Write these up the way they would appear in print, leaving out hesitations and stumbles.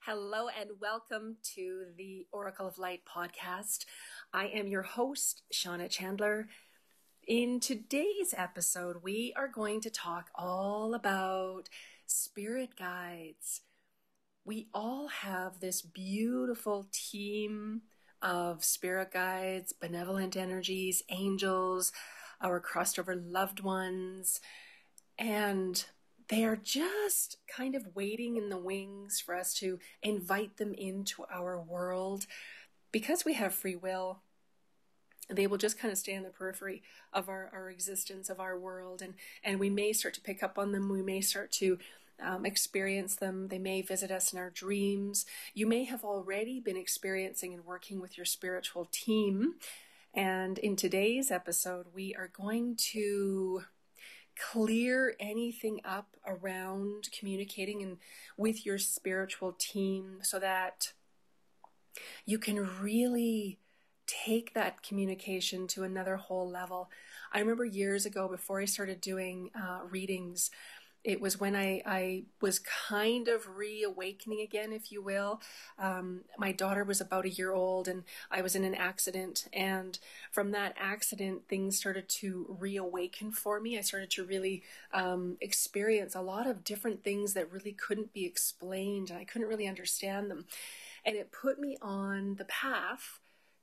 Hello and welcome to the Oracle of Light podcast. I am your host, Shauna Chandler. In today's episode, we are going to talk all about spirit guides. We all have this beautiful team of spirit guides, benevolent energies, angels, our crossed over loved ones, and they are just kind of waiting in the wings for us to invite them into our world. Because we have free will, they will just kind of stay in the periphery of our existence, of our world, and we may start to pick up on them. We may start to experience them. They may visit us in our dreams. You may have already been experiencing and working with your spiritual team. And in today's episode, we are going to clear anything up around communicating with your spiritual team so that you can really take that communication to another whole level. I remember years ago, before I started doing readings, it was when I was kind of reawakening again, if you will. My daughter was about a year old and I was in an accident. And from that accident, things started to reawaken for me. I started to really experience a lot of different things that really couldn't be explained. And I couldn't really understand them. And it put me on the path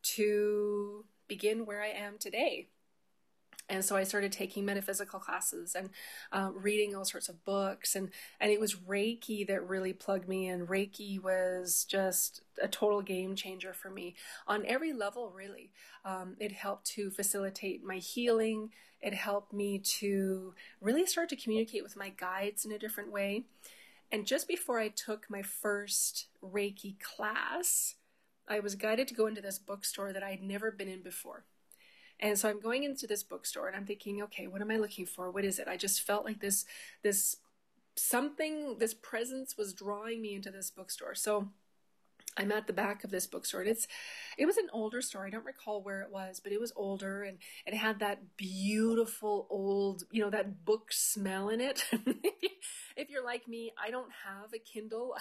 to begin where I am today. And so I started taking metaphysical classes and reading all sorts of books. And it was Reiki that really plugged me in. Reiki was just a total game changer for me on every level, really. It helped to facilitate my healing. It helped me to really start to communicate with my guides in a different way. And just before I took my first Reiki class, I was guided to go into this bookstore that I'd never been in before. And so I'm going into this bookstore and I'm thinking, okay, what am I looking for? What is it? I just felt like this presence was drawing me into this bookstore. So I'm at the back of this bookstore. And it was an older store. I don't recall where it was, but it was older and it had that beautiful old, that book smell in it. If you're like me, I don't have a Kindle.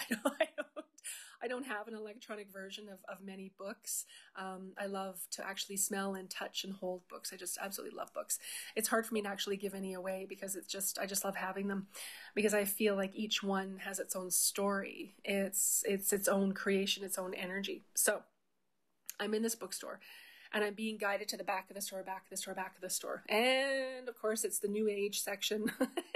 I don't have an electronic version of many books. I love to actually smell and touch and hold books. I just absolutely love books. It's hard for me to actually give any away because I just love having them because I feel like each one has its own story. It's its own creation, its own energy. So I'm in this bookstore and I'm being guided to the back of the store, back of the store, back of the store. And of course it's the New Age section.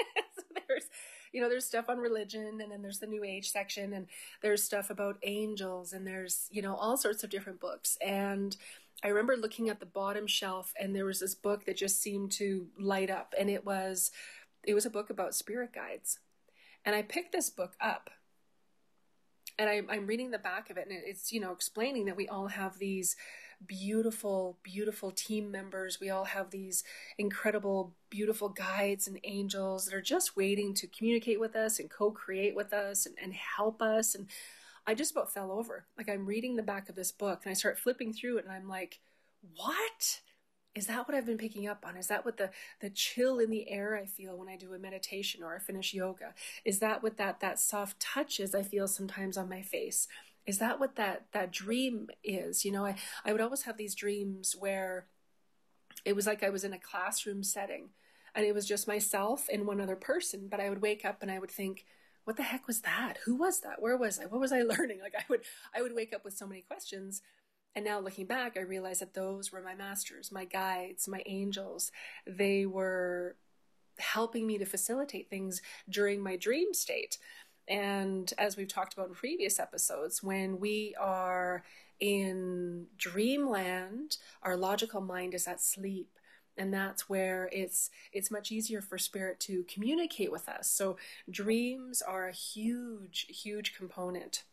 There's stuff on religion and then there's the New Age section and there's stuff about angels and there's, all sorts of different books. And I remember looking at the bottom shelf and there was this book that just seemed to light up and it was a book about spirit guides. And I picked this book up and I'm reading the back of it and it's, explaining that we all have these beautiful, beautiful team members. We all have these incredible, beautiful guides and angels that are just waiting to communicate with us and co-create with us and help us. And I just about fell over. Like I'm reading the back of this book and I start flipping through it and I'm like, what? Is that what I've been picking up on? Is that what the chill in the air I feel when I do a meditation or I finish yoga? Is that what that soft touch is I feel sometimes on my face? Is that what that dream is? I would always have these dreams where it was like I was in a classroom setting and it was just myself and one other person, but I would wake up and I would think, what the heck was that? Who was that? Where was I? What was I learning? Like I would wake up with so many questions. And now looking back, I realized that those were my masters, my guides, my angels. They were helping me to facilitate things during my dream state. And as we've talked about in previous episodes, when we are in dreamland, our logical mind is at sleep. And that's where it's much easier for spirit to communicate with us. So dreams are a huge, huge component.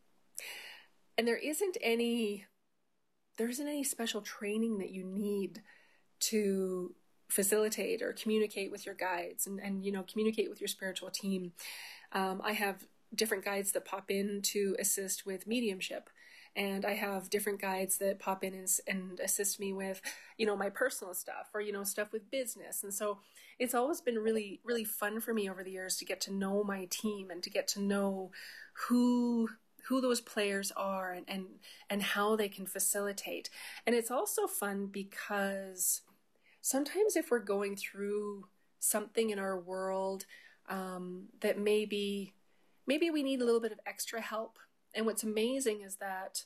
And there isn't any special training that you need to facilitate or communicate with your guides and communicate with your spiritual team. I have different guides that pop in to assist with mediumship. And I have different guides that pop in and assist me with, my personal stuff or, stuff with business. And so it's always been really, really fun for me over the years to get to know my team and to get to know who who those players are, and how they can facilitate. And it's also fun because sometimes if we're going through something in our world that maybe we need a little bit of extra help. And what's amazing is that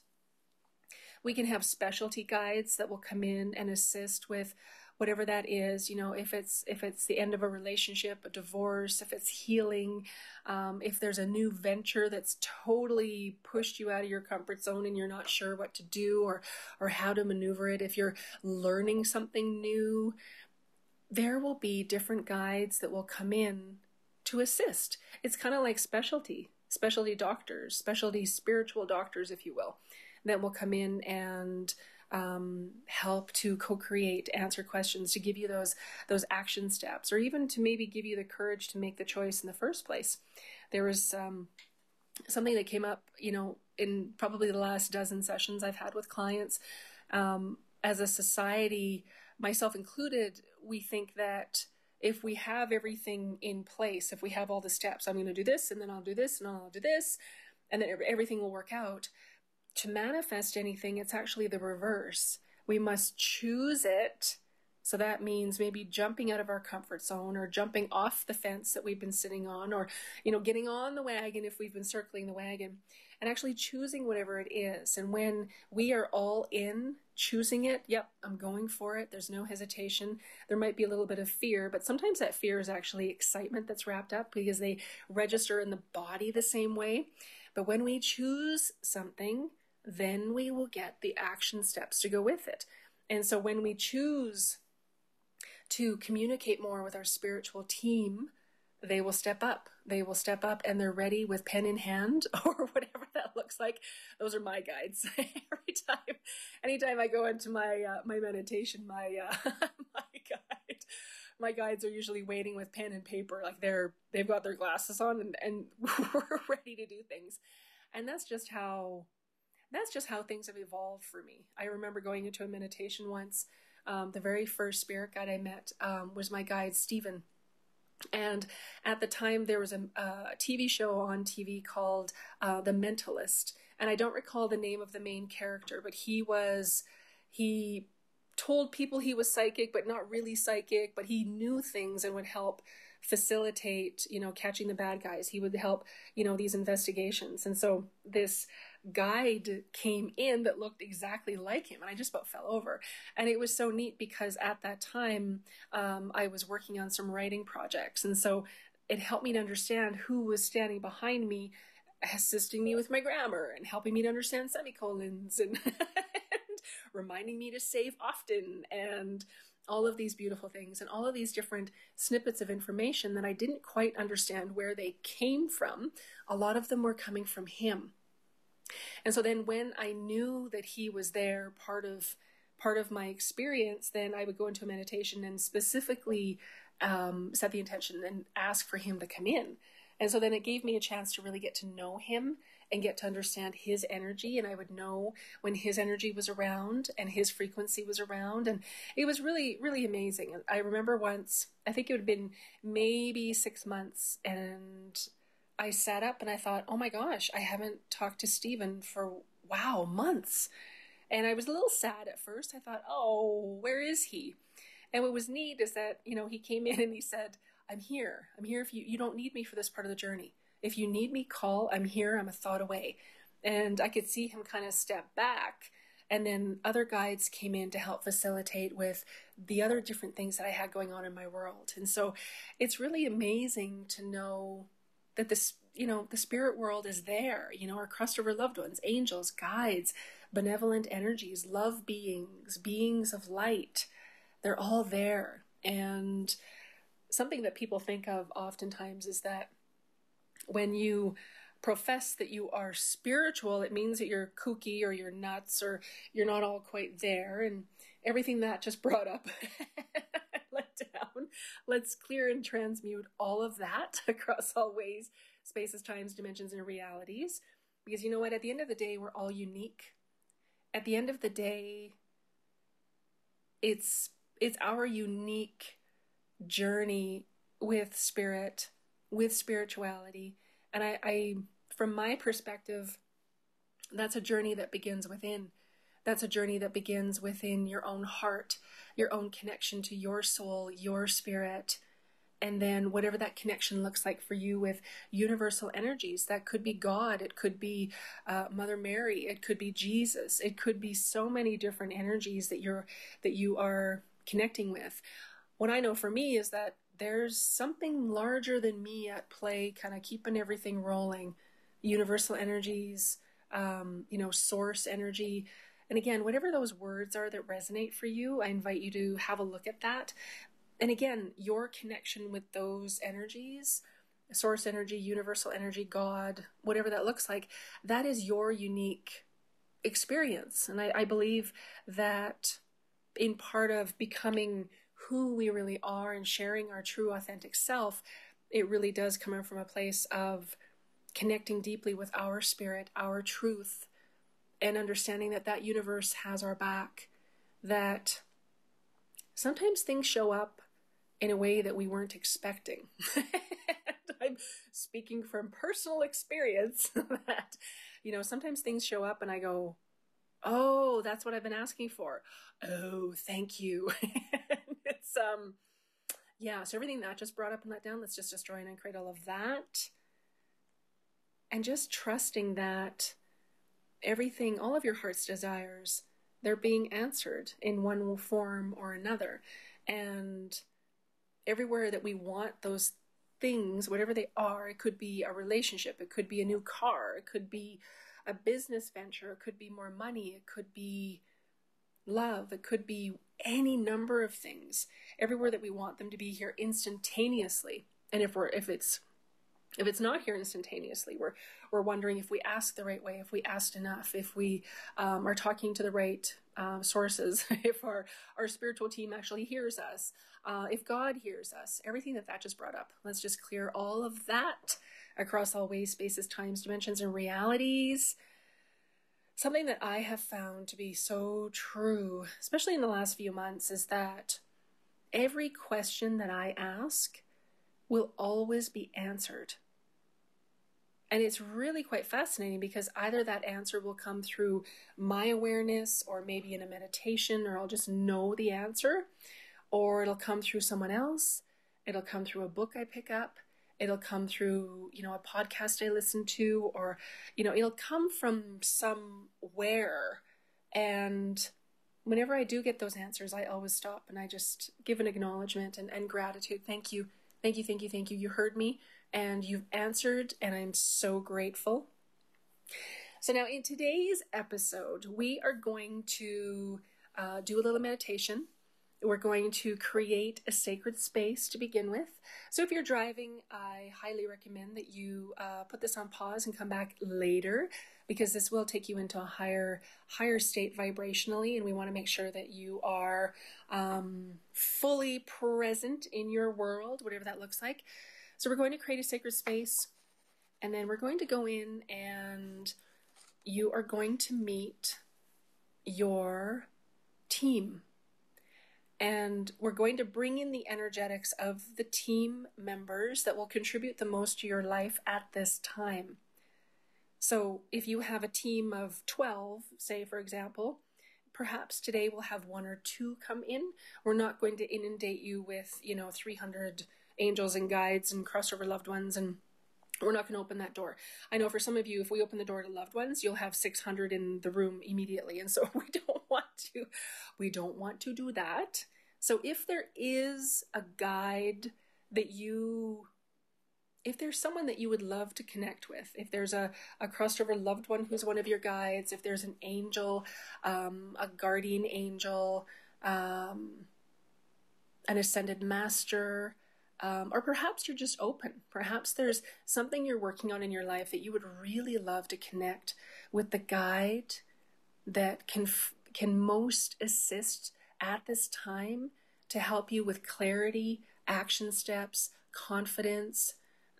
we can have specialty guides that will come in and assist with whatever that is. You know, if it's the end of a relationship, a divorce, if it's healing, if there's a new venture that's totally pushed you out of your comfort zone and you're not sure what to do or how to maneuver it, if you're learning something new, there will be different guides that will come in to assist. It's kind of like specialty doctors, specialty spiritual doctors, if you will, that will come in and help to co-create, answer questions, to give you those action steps, or even to maybe give you the courage to make the choice in the first place. There was something that came up, you know, in probably the last dozen sessions I've had with clients. As a society, myself included, we think that if we have everything in place, if we have all the steps, I'm going to do this, and then I'll do this, and I'll do this, and then everything will work out. To manifest anything, it's actually the reverse. We must choose it. So that means maybe jumping out of our comfort zone, or jumping off the fence that we've been sitting on, or, you know, getting on the wagon if we've been circling the wagon, and actually choosing whatever it is. And when we are all in, choosing it, yep, I'm going for it, there's no hesitation. There might be a little bit of fear, but sometimes that fear is actually excitement that's wrapped up, because they register in the body the same way. But when we choose something, then we will get the action steps to go with it. And so when we choose to communicate more with our spiritual team, they will step up. They will step up, and they're ready with pen in hand, or whatever that looks like. Those are my guides. Anytime I go into my my meditation, my my guides are usually waiting with pen and paper, like they've got their glasses on, and we're ready to do things. And that's just how things have evolved for me. I remember going into a meditation once. The very first spirit guide I met was my guide, Stephen. And at the time, there was a TV show on TV called The Mentalist. And I don't recall the name of the main character, but he told people he was psychic, but not really psychic, but he knew things and would help facilitate, you know, catching the bad guys. He would help, you know, these investigations. And so this guide came in that looked exactly like him, and I just about fell over. And it was so neat because at that time I was working on some writing projects, and so it helped me to understand who was standing behind me, assisting me with my grammar and helping me to understand semicolons and, and reminding me to save often, and all of these beautiful things, and all of these different snippets of information that I didn't quite understand where they came from. A lot of them were coming from him. And so then when I knew that he was there, part of my experience, then I would go into a meditation and specifically set the intention and ask for him to come in. And so then it gave me a chance to really get to know him and get to understand his energy. And I would know when his energy was around and his frequency was around. And it was really, really amazing. I remember once, I think it would have been maybe 6 months, and I sat up and I thought, oh my gosh, I haven't talked to Stephen for, wow, months. And I was a little sad at first. I thought, oh, where is he? And what was neat is that, you know, he came in and he said, I'm here. I'm here if you don't need me for this part of the journey. If you need me, call. I'm here. I'm a thought away. And I could see him kind of step back. And then other guides came in to help facilitate with the other different things that I had going on in my world. And so it's really amazing to know that this, you know, the spirit world is there, you know, our crust of our loved ones, angels, guides, benevolent energies, love beings, beings of light. They're all there. And something that people think of oftentimes is that when you profess that you are spiritual, it means that you're kooky or you're nuts or you're not all quite there. And everything that just brought up let down. Let's clear and transmute all of that across all ways, spaces, times, dimensions, and realities. Because you know what? At the end of the day, we're all unique. At the end of the day, it's our unique journey with spirit, with spirituality. And I from my perspective, That's a journey that begins within. That's a journey that begins within your own heart, your own connection to your soul, your spirit. And then whatever that connection looks like for you with universal energies, that could be God, it could be Mother Mary, it could be Jesus, it could be so many different energies that you are connecting with. What I know for me is that there's something larger than me at play, kind of keeping everything rolling. Universal energies, source energy. And again, whatever those words are that resonate for you, I invite you to have a look at that. And again, your connection with those energies, source energy, universal energy, God, whatever that looks like, that is your unique experience. And I believe that in part of becoming who we really are and sharing our true authentic self, it really does come from a place of connecting deeply with our spirit, our truth, and understanding that that universe has our back, that sometimes things show up in a way that we weren't expecting. I'm speaking from personal experience that, sometimes things show up and I go, oh, that's what I've been asking for. Oh, thank you. It's, so everything that just brought up and let down, let's just destroy and uncreate all of that. And just trusting that everything, all of your heart's desires, they're being answered in one form or another. And everywhere that we want those things, whatever they are, it could be a relationship, it could be a new car, it could be a business venture, it could be more money, it could be love, it could be any number of things. Everywhere that we want them to be here instantaneously. And if it's not here instantaneously, we're wondering if we ask the right way, if we asked enough, if we are talking to the right sources, if our spiritual team actually hears us, if God hears us, everything that just brought up. Let's just clear all of that across all ways, spaces, times, dimensions, and realities. Something that I have found to be so true, especially in the last few months, is that every question that I ask will always be answered. And it's really quite fascinating because either that answer will come through my awareness or maybe in a meditation, or I'll just know the answer, or it'll come through someone else. It'll come through a book I pick up. It'll come through, a podcast I listen to, or, it'll come from somewhere. And whenever I do get those answers, I always stop and I just give an acknowledgement and gratitude. Thank you. Thank you, thank you, thank you. You heard me and you've answered, and I'm so grateful. So now in today's episode, we are going to do a little meditation. We're going to create a sacred space to begin with. So if you're driving, I highly recommend that you put this on pause and come back later, because this will take you into a higher state vibrationally, and we want to make sure that you are fully present in your world, whatever that looks like. So we're going to create a sacred space, and then we're going to go in and you are going to meet your team. And we're going to bring in the energetics of the team members that will contribute the most to your life at this time. So if you have a team of 12, say for example, perhaps today we'll have 1 or 2 come in. We're not going to inundate you with, 300 angels and guides and crossover loved ones, and we're not going to open that door. I know for some of you, if we open the door to loved ones, you'll have 600 in the room immediately. And so we don't want to do that. So if there is a guide that if there's someone that you would love to connect with, if there's a crossover loved one who's one of your guides, if there's an angel, a guardian angel, an ascended master, or perhaps you're just open. Perhaps there's something you're working on in your life that you would really love to connect with the guide that can most assist at this time to help you with clarity, action steps, confidence,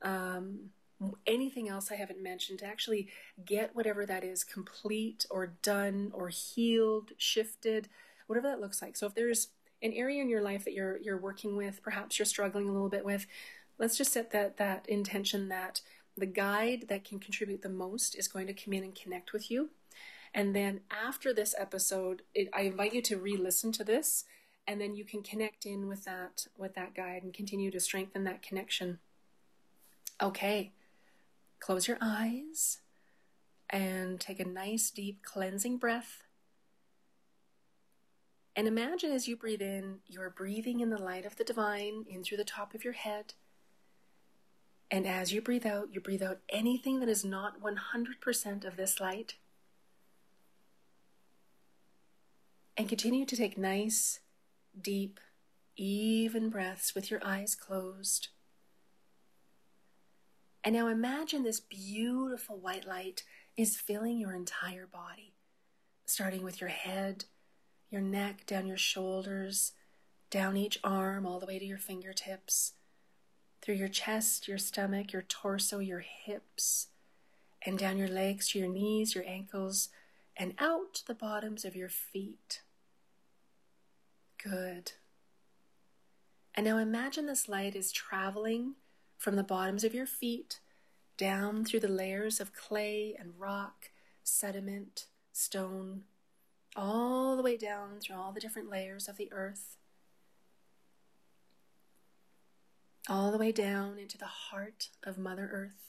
anything else I haven't mentioned, to actually get whatever that is complete or done or healed, shifted, whatever that looks like. So if there's an area in your life that you're working with, perhaps you're struggling a little bit with, let's just set that intention that the guide that can contribute the most is going to come in and connect with you. And then after this episode, I invite you to re-listen to this, and then you can connect in with that guide and continue to strengthen that connection. Okay, close your eyes and take a nice deep cleansing breath. And imagine as you breathe in, you're breathing in the light of the divine in through the top of your head. And as you breathe out anything that is not 100% of this light. And continue to take nice, deep, even breaths with your eyes closed. And now imagine this beautiful white light is filling your entire body, starting with your head, your neck, down your shoulders, down each arm, all the way to your fingertips, through your chest, your stomach, your torso, your hips, and down your legs to your knees, your ankles, and out the bottoms of your feet. Good. And now imagine this light is traveling from the bottoms of your feet down through the layers of clay and rock, sediment, stone, all the way down through all the different layers of the earth, all the way down into the heart of Mother Earth.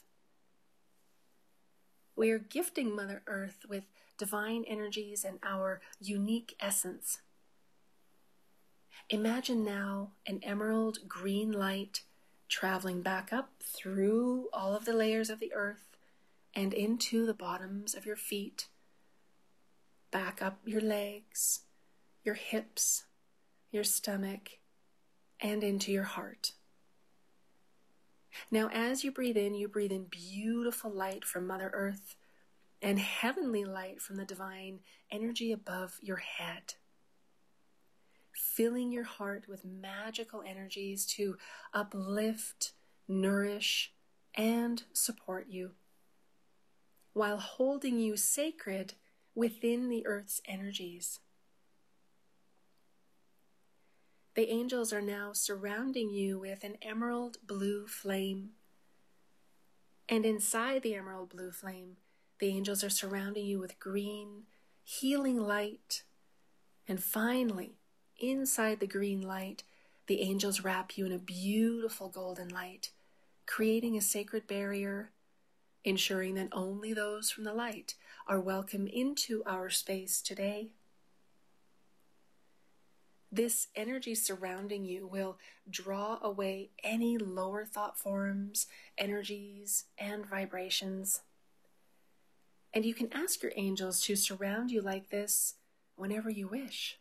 We are gifting Mother Earth with divine energies and our unique essence. Imagine now an emerald green light traveling back up through all of the layers of the earth and into the bottoms of your feet, back up your legs, your hips, your stomach, and into your heart. Now, as you breathe in beautiful light from Mother Earth and heavenly light from the divine energy above your head, filling your heart with magical energies to uplift, nourish, and support you, while holding you sacred within the earth's energies. The angels are now surrounding you with an emerald blue flame. And inside the emerald blue flame, the angels are surrounding you with green, healing light. And finally, inside the green light, the angels wrap you in a beautiful golden light, creating a sacred barrier, ensuring that only those from the light are welcome into our space today. This energy surrounding you will draw away any lower thought forms, energies, and vibrations. And you can ask your angels to surround you like this whenever you wish.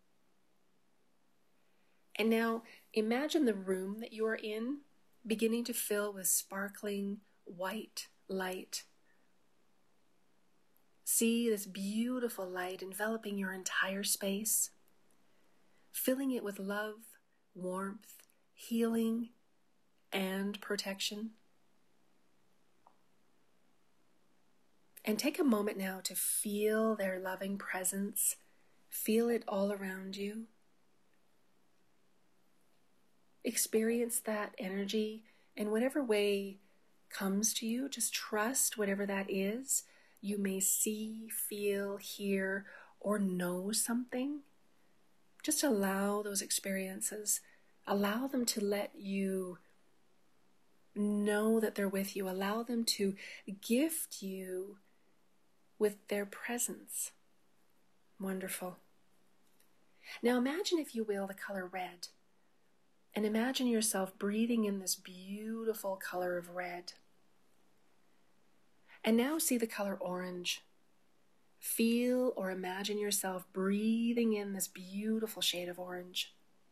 And now imagine the room that you are in beginning to fill with sparkling white light. See this beautiful light enveloping your entire space, filling it with love, warmth, healing, and protection. And take a moment now to feel their loving presence. Feel it all around you. Experience that energy in whatever way comes to you. Just trust whatever that is. You may see, feel, hear, or know something. Just allow those experiences. Allow them to let you know that they're with you. Allow them to gift you with their presence. Wonderful. Now imagine, if you will, the color red. And imagine yourself breathing in this beautiful color of red. And now see the color orange. Feel or imagine yourself breathing in this beautiful shade of orange.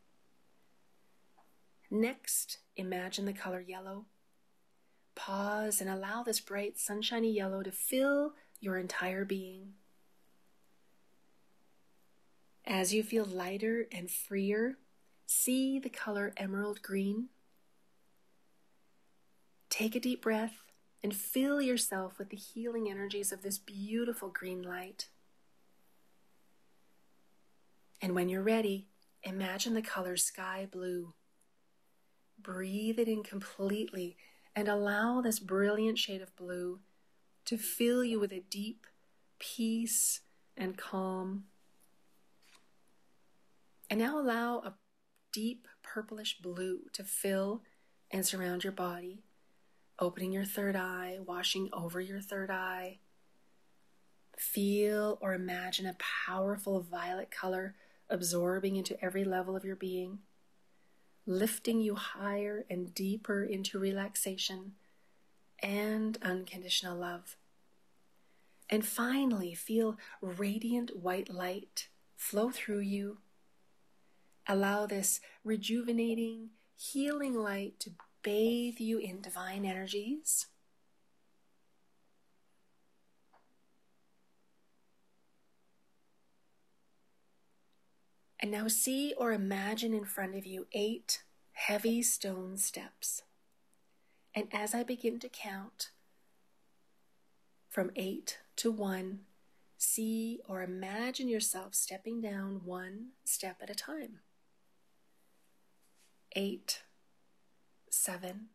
Next, imagine the color yellow. Pause and allow this bright, sunshiny yellow to fill your entire being. As you feel lighter and freer, see the color emerald green. Take a deep breath and fill yourself with the healing energies of this beautiful green light. And when you're ready, imagine the color sky blue. Breathe it in completely and allow this brilliant shade of blue to fill you with a deep peace, and calm. And now allow a deep purplish blue to fill and surround your body, opening your third eye, washing over your third eye. Feel or imagine a powerful violet color absorbing into every level of your being, lifting you higher and deeper into relaxation and unconditional love. And finally, feel radiant white light flow through you. Allow this rejuvenating, healing light to bathe you in divine energies. And now see or imagine in front of you 8 heavy stone steps. And as I begin to count from 8 to 1, see or imagine yourself stepping down 1 step at a time. 8, 7,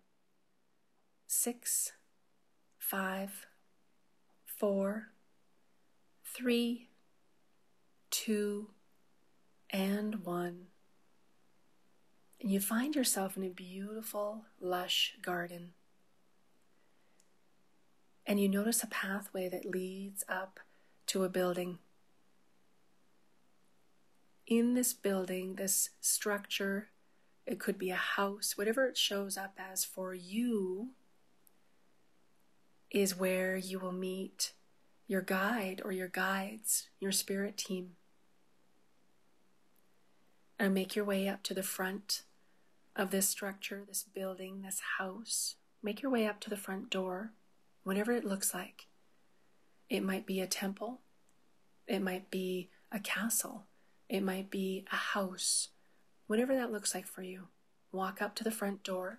6, 5, 4, 3, 2, and 1. And you find yourself in a beautiful, lush garden. And you notice a pathway that leads up to a building. In this building, this structure, it could be a house, whatever it shows up as for you, is where you will meet your guide or your guides, your spirit team. And make your way up to the front of this structure, this building, this house. Make your way up to the front door, whatever it looks like. It might be a temple. It might be a castle. It might be a house. Whatever that looks like for you. Walk up to the front door.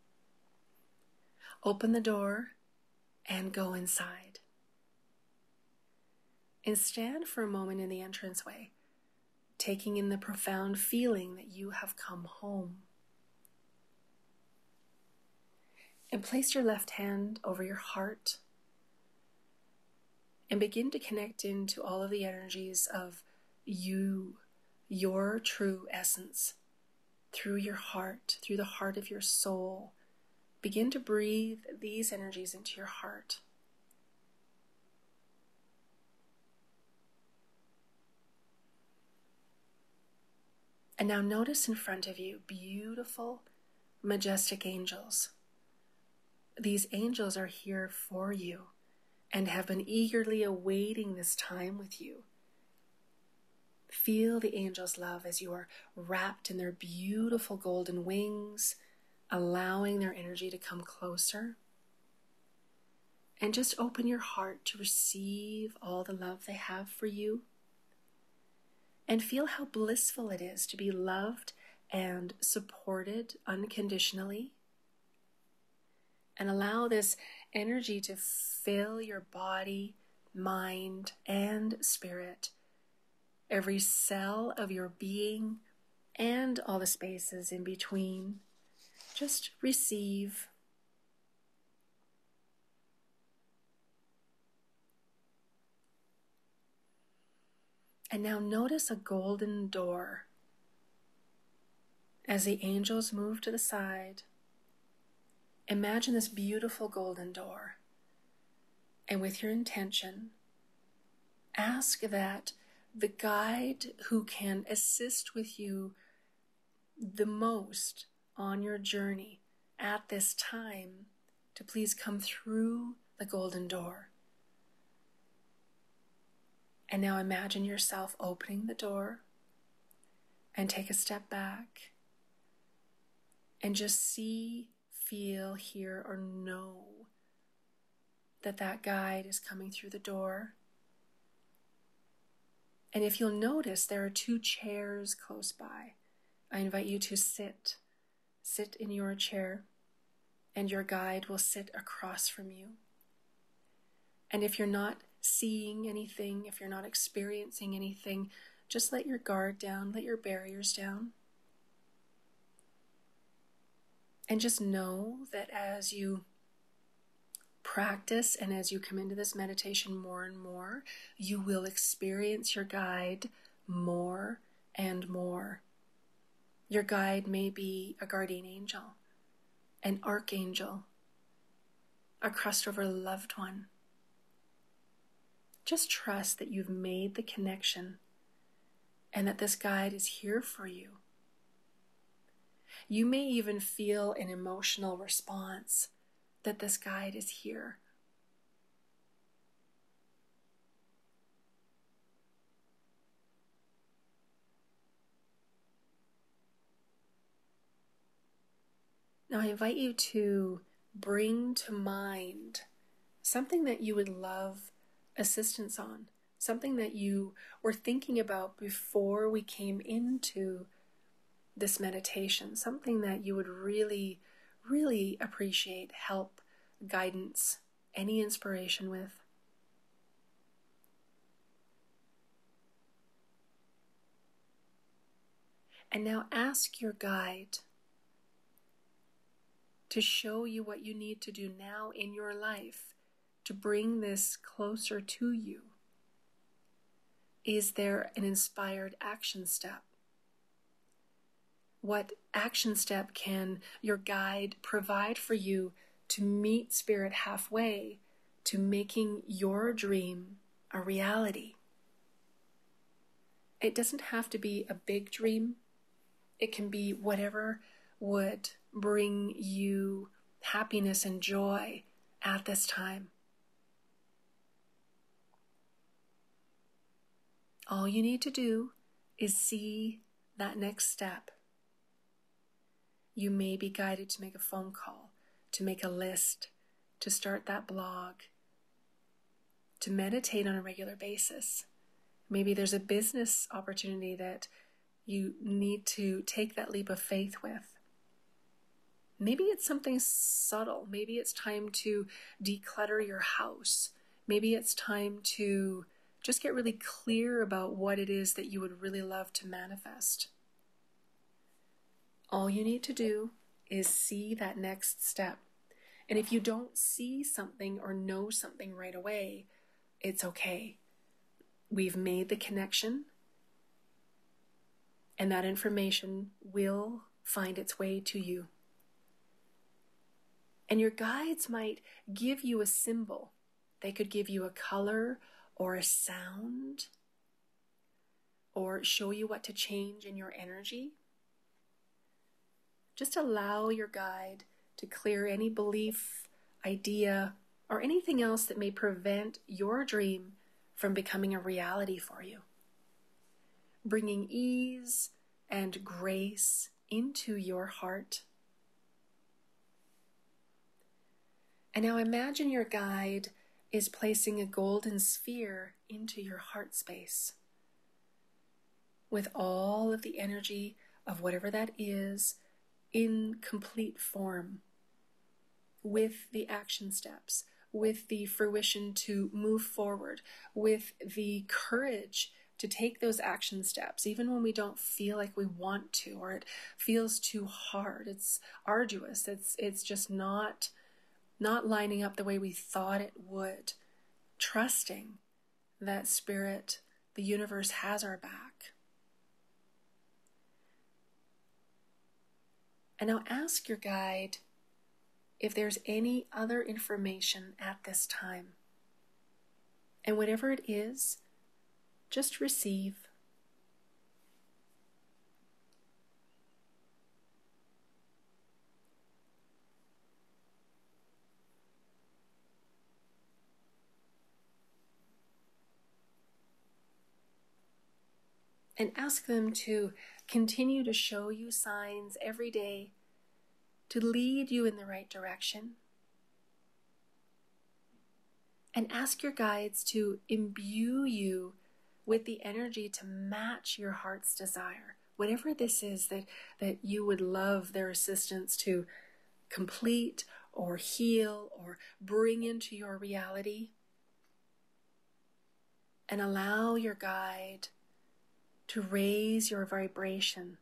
Open the door and go inside. And stand for a moment in the entranceway, taking in the profound feeling that you have come home. And place your left hand over your heart and begin to connect into all of the energies of you, your true essence, through your heart, through the heart of your soul. Begin to breathe these energies into your heart. And now notice in front of you beautiful, majestic angels. These angels are here for you and have been eagerly awaiting this time with you. Feel the angels' love as you are wrapped in their beautiful golden wings, allowing their energy to come closer. And just open your heart to receive all the love they have for you. And feel how blissful it is to be loved and supported unconditionally. And allow this energy to fill your body, mind, and spirit, every cell of your being, and all the spaces in between. Just receive. And now notice a golden door. As the angels move to the side, imagine this beautiful golden door. And with your intention, ask that the guide who can assist with you the most on your journey at this time to please come through the golden door. And now imagine yourself opening the door and take a step back and just see, feel, hear, or know that that guide is coming through the door. And if you'll notice, there are 2 chairs close by. I invite you to sit in your chair, and your guide will sit across from you. And if you're not seeing anything, if you're not experiencing anything, just let your guard down, let your barriers down. And just know that as you practice, and as you come into this meditation more and more, you will experience your guide more and more. Your guide may be a guardian angel, an archangel, a crossed over loved one. Just trust that you've made the connection and that this guide is here for you. You may even feel an emotional response that this guide is here. Now I invite you to bring to mind something that you would love assistance on, something that you were thinking about before we came into this meditation, something that you would really, really appreciate help, guidance, any inspiration with. And now ask your guide to show you what you need to do now in your life to bring this closer to you. Is there an inspired action step? What action step can your guide provide for you to meet Spirit halfway to making your dream a reality? It doesn't have to be a big dream. It can be whatever would bring you happiness and joy at this time. All you need to do is see that next step. You may be guided to make a phone call, to make a list, to start that blog, to meditate on a regular basis. Maybe there's a business opportunity that you need to take that leap of faith with. Maybe it's something subtle. Maybe it's time to declutter your house. Maybe it's time to just get really clear about what it is that you would really love to manifest. All you need to do is see that next step. And if you don't see something or know something right away, it's okay. We've made the connection, and that information will find its way to you. And your guides might give you a symbol. They could give you a color or a sound, or show you what to change in your energy. Just allow your guide to clear any belief, idea, or anything else that may prevent your dream from becoming a reality for you. Bringing ease and grace into your heart. And now imagine your guide is placing a golden sphere into your heart space with all of the energy of whatever that is in complete form, with the action steps, with the fruition to move forward, with the courage to take those action steps, even when we don't feel like we want to, or it feels too hard, it's arduous, it's just not lining up the way we thought it would. Trusting that Spirit, the universe, has our back. And now ask your guide if there's any other information at this time. And whatever it is, just receive. And ask them to continue to show you signs every day, to lead you in the right direction. And ask your guides to imbue you with the energy to match your heart's desire. Whatever this is that you would love their assistance to complete or heal or bring into your reality. And allow your guide to raise your vibration.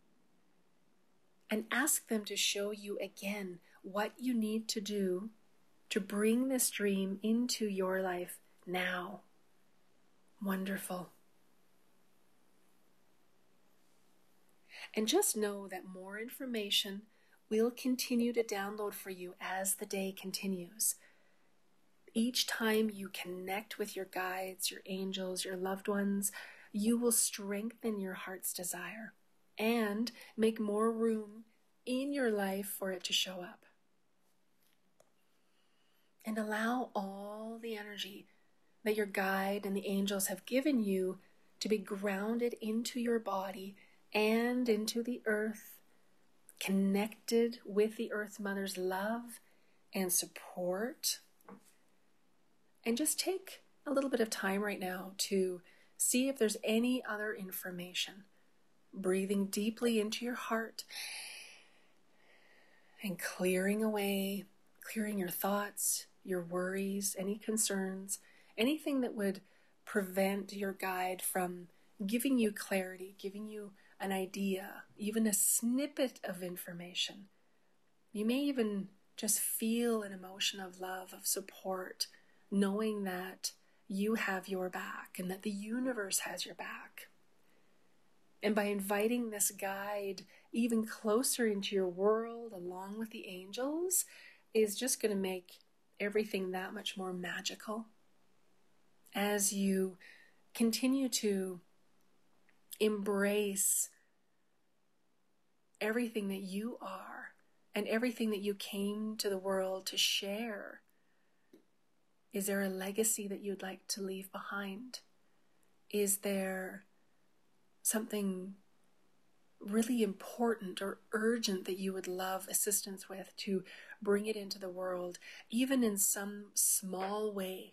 And ask them to show you again what you need to do to bring this dream into your life now. Wonderful. And just know that more information will continue to download for you as the day continues. Each time you connect with your guides, your angels, your loved ones, you will strengthen your heart's desire and make more room in your life for it to show up. And allow all the energy that your guide and the angels have given you to be grounded into your body and into the earth, connected with the Earth Mother's love and support. And just take a little bit of time right now to see if there's any other information. Breathing deeply into your heart and clearing away, clearing your thoughts, your worries, any concerns, anything that would prevent your guide from giving you clarity, giving you an idea, even a snippet of information. You may even just feel an emotion of love, of support, knowing that you have your back and that the universe has your back. And by inviting this guide even closer into your world along with the angels is just going to make everything that much more magical as you continue to embrace everything that you are and everything that you came to the world to share. Is there a legacy that you'd like to leave behind? Is there something really important or urgent that you would love assistance with to bring it into the world, even in some small way?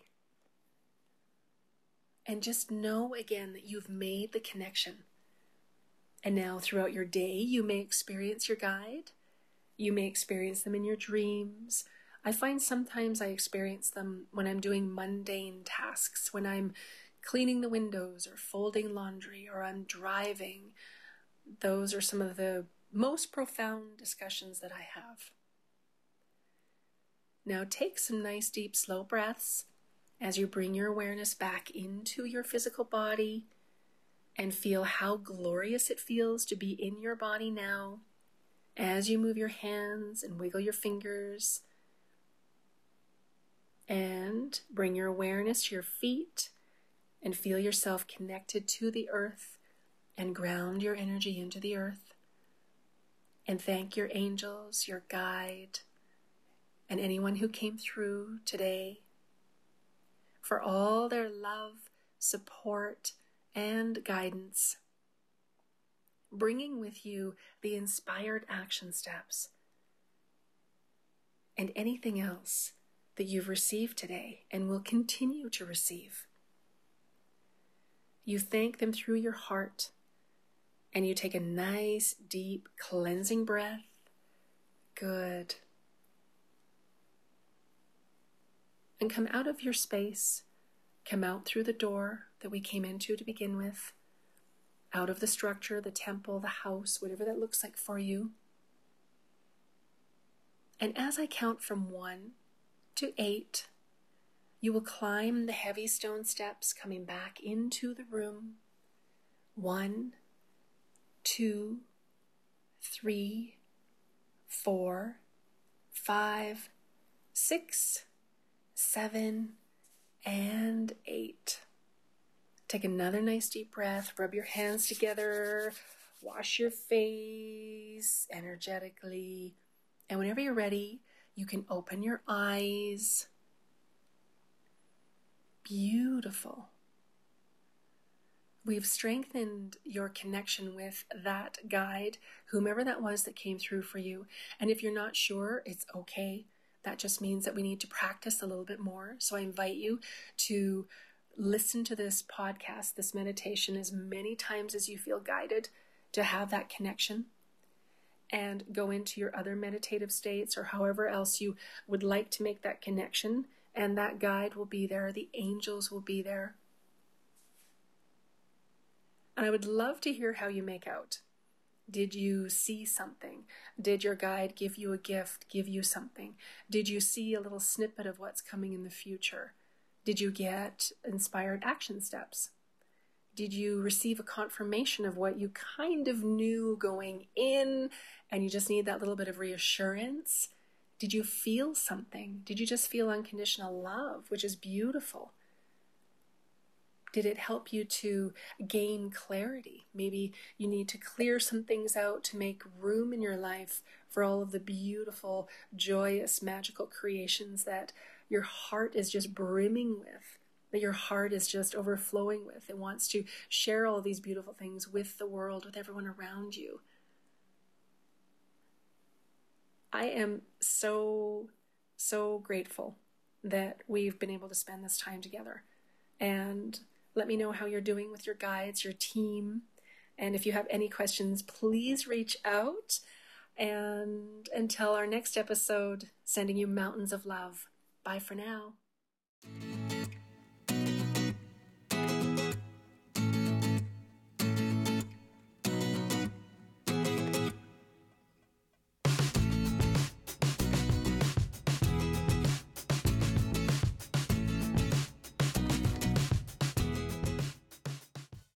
And just know again that you've made the connection. And now throughout your day, you may experience your guide. You may experience them in your dreams. I find sometimes I experience them when I'm doing mundane tasks, when I'm cleaning the windows or folding laundry or I'm driving. Those are some of the most profound discussions that I have. Now take some nice deep slow breaths as you bring your awareness back into your physical body and feel how glorious it feels to be in your body now as you move your hands and wiggle your fingers. And bring your awareness to your feet and feel yourself connected to the earth and ground your energy into the earth. And thank your angels, your guide, and anyone who came through today for all their love, support, and guidance, bringing with you the inspired action steps and anything else that you've received today and will continue to receive. You thank them through your heart and you take a nice, deep, cleansing breath. Good. And come out of your space, come out through the door that we came into to begin with, out of the structure, the temple, the house, whatever that looks like for you. And as I count from 1 to 8, you will climb the heavy stone steps coming back into the room. 1, 2, 3, 4, 5, 6, 7, and 8. Take another nice deep breath, rub your hands together, wash your face energetically, and whenever you're ready, you can open your eyes. Beautiful. We've strengthened your connection with that guide, whomever that was that came through for you. And if you're not sure, it's okay. That just means that we need to practice a little bit more. So I invite you to listen to this podcast, this meditation, as many times as you feel guided to have that connection, and go into your other meditative states or however else you would like to make that connection. And that guide will be there. The angels will be there. And I would love to hear how you make out. Did you see something? Did your guide give you a gift, give you something? Did you see a little snippet of what's coming in the future? Did you get inspired action steps? Did you receive a confirmation of what you kind of knew going in and you just need that little bit of reassurance? Did you feel something? Did you just feel unconditional love, which is beautiful? Did it help you to gain clarity? Maybe you need to clear some things out to make room in your life for all of the beautiful, joyous, magical creations that your heart is just brimming with, that your heart is just overflowing with. It wants to share all these beautiful things with the world, with everyone around you. I am so grateful that we've been able to spend this time together. And let me know how you're doing with your guides, your team. And if you have any questions, please reach out. And until our next episode, sending you mountains of love. Bye for now.